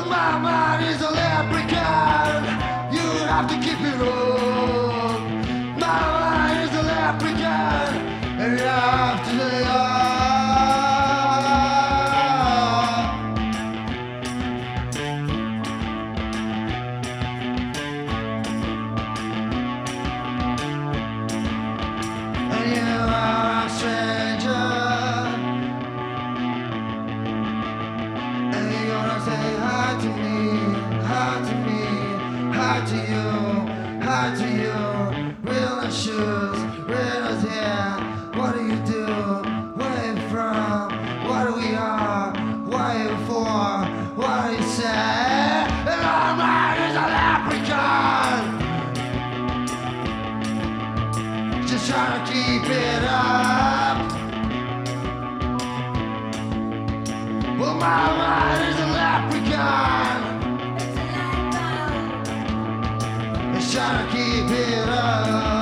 My mind is a leprechaun. You have to keep it on. My mind is a leprechaun, and you have to lay off. And you are a stranger, and you're gonna say hi to me, hi to me, hi to you, hi to you. Real shoes, real hair. What do you do? Where are you from? What are we are? What are you for? What do you say? And our mind is a leprechaun, just trying to keep it up. Well, my mind is a leprechaun, it's trying to keep it up.